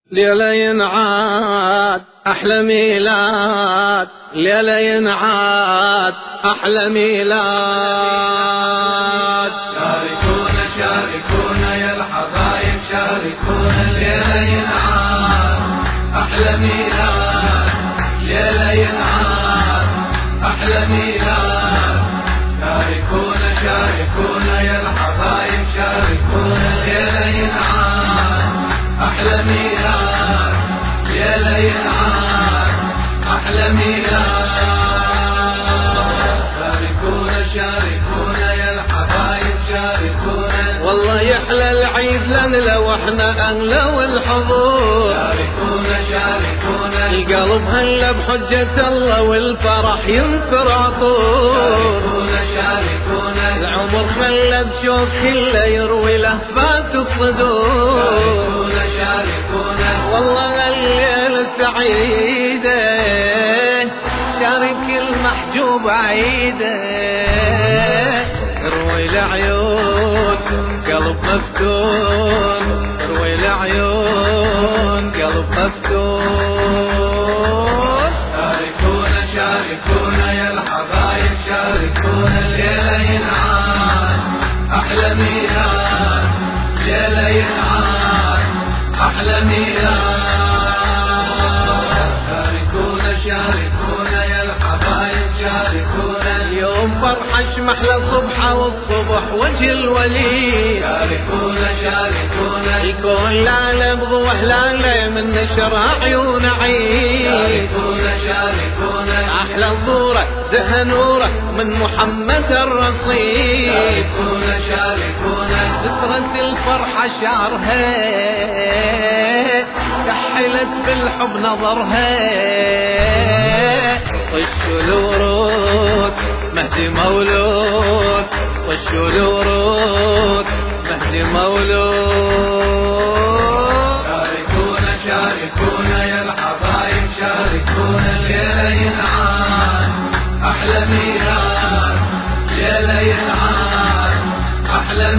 ليلة ينعاد أحلى ميلاد، ليلة ينعاد أحلى ميلاد. شاركونا شاركونا يا الحبايب، شاركونا ليلة ينعاد أحلى ميلاد، ليلة ينعاد أحلى ميلاد. شاركونا شاركونا يا الحبايب، شاركونا ليلة ينعاد أحلى ميلاد، ليلة ينعاد أحلى ميلاد. شاركونا شاركونا يا الحبايب، شاركونا والله يحلى العيد لنا لو احنا اهلا والحضور. شاركونا شاركونا القلب هلا بحجة الله والفرح ينثر عطور. شاركونا شاركونا العمر خلى بشوق كله يروي لهفات الصدور. شاركونا شاركونا والله الليلة سعيدة، شارك المحجوب عيده، اروي العيون قلب مفتون، اروي العيون قلب مفتون. شاركونا شاركونا يا الحبايب، شاركونا الليلة ينعاد أحلى ميلاد، ليلة ينعاد أحلى ميلاد. شاركونا شاركونا يا الحبايب، شاركونا اليوم فرحة شمحلى الصبحة والصبح وجه الولي. شاركونا شاركونا الكون لعلى بضوح لعلى من نشرها عيون عيد. شاركونا شاركونا أحلى صورة زها نوره من محمد الرصيد. شاركونا شاركونا ذكرت الفرحة شعرها، كحلت بالحب نظرها، طشوا الورود مهدي مولود، طشوا الورود مهدي مولود. شاركونا شاركونا يا الحبايب، شاركونا الليلة ينعاد أحلى ميلاد، ليلة ينعاد أحلى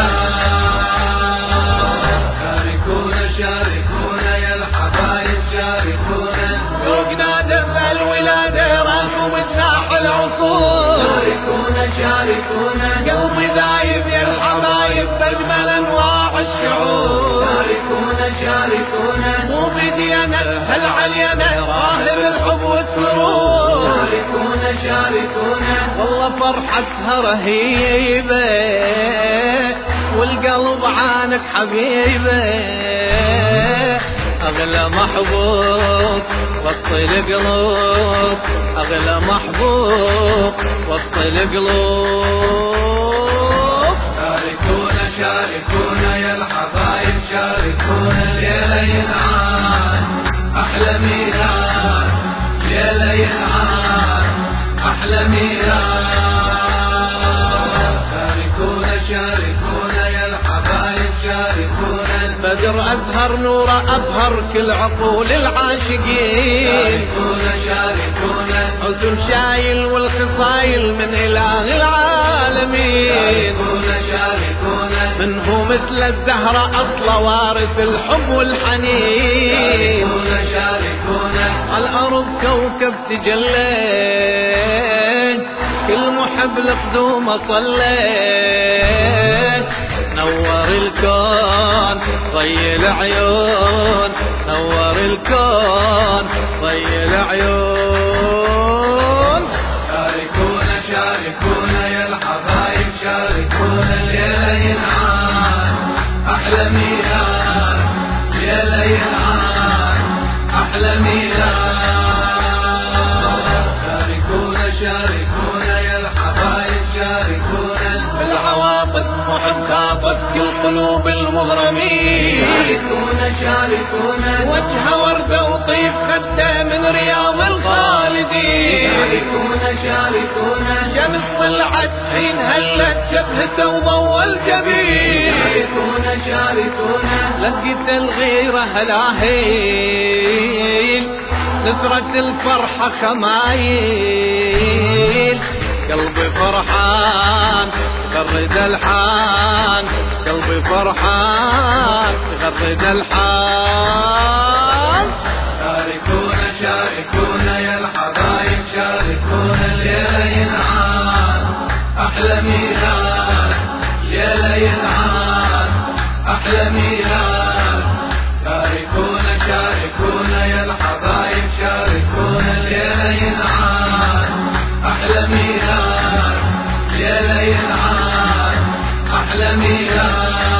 ميلاد. شاركونا شاركونا يا الحبايب، شاركونا ذوقنا دم الولادة راكم جناح العصور. شاركونا شاركونا قلبي ذايب يا الحبايب بأجمل أنواع الشعور. شاركونا شاركونا مو بدينا هالعلينا ظاهر الحب والسرور. شاركونا شاركونا والله فرحتها رهيبة والقلب عانك حبيبة، أغلى محبوب وسط القلوب، أغلى محبوب وسط القلوب. شاركونا شاركونا يا الحبايب، شاركونا الليلة ينعاد أحلى ميلاد، ليلة ينعاد أحلى ميلاد. شاركونا شاركونا يا الحبايب، شاركونا بدر أزهر نوره أبهر كل عقول العاشقين. شاركونا شاركونا حزن شايل والخصايل من إله العالمين. شاركونا شاركونا من هو مثل الزهرة أصل وارث الحب والحنين. شاركونا شاركونا على الأرض كوكب تجلى، كل محب لقدومه صلى، نور الكون ضي العيون، نور الكون ضي العيون. شاركونا شاركونا يا الحبايب، شاركونا الليلة ينعاد أحلى ميلاد، ليلة ينعاد أحلى ميلاد. شاركونا شاركونا يا الحبايب، شاركونا بالعواطف محب خاطف كل قلوب المغرمين. شاركونا شاركونا وجهه وردة وطيف خده من رياض الخالدين. شاركونا شاركونا شمس طلعت حين هلت جبهته وضوى الجبين. شاركونا شاركونا لقيت الغيرة هلاهيل، نثرة الفرحة خمايل، قلبي فرحان غرد الحان، قلبي فرحان غرد الحان. أحلى ميلاد ليلة ينعاد أحلى ميلاد شاركونا شاركونا يا الحبايب شاركونا ليلة ينعاد أحلى ميلاد ليلة ينعاد أحلى ميلاد